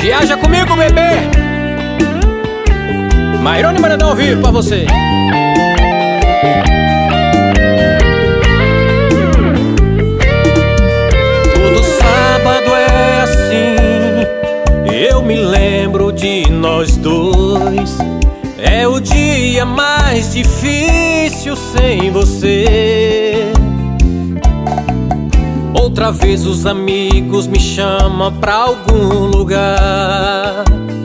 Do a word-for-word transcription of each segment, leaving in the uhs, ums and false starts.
Viaja comigo, bebê. Mairone Maranhão ao vivo pra você. Todo sábado é assim, eu me lembro de nós dois. É o dia mais difícil sem você. Outra vez os amigos me chamam pra algum lugar.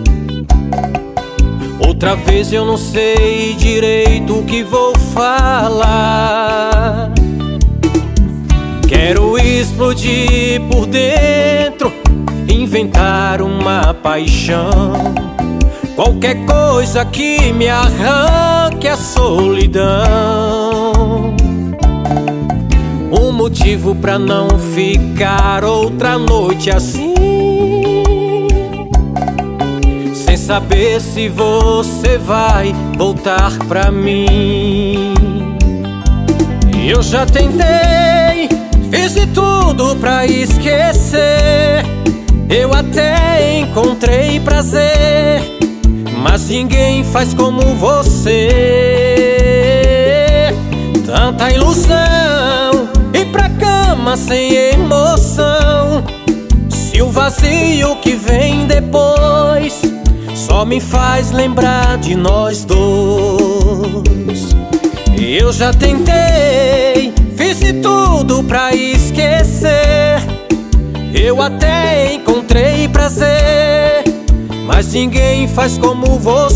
Outra vez eu não sei direito o que vou falar. Quero explodir por dentro, inventar uma paixão, qualquer coisa que me arranque a solidão. Um motivo pra não ficar outra noite assim, sem saber se você vai voltar pra mim. Eu já tentei, fiz de tudo pra esquecer. Eu até encontrei prazer, mas ninguém faz como você. Tanta ilusão, ir pra cama sem emoção. Se o vazio que vem depois só me faz lembrar de nós dois. Eu já tentei, fiz de tudo pra esquecer. Eu até encontrei prazer, mas ninguém faz como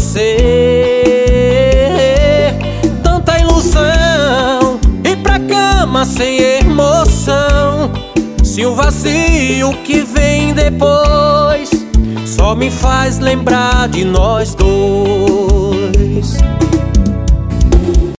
você. Tanta ilusão, ir pra cama sem emoção. Se o vazio que vem depois só me faz lembrar de nós dois.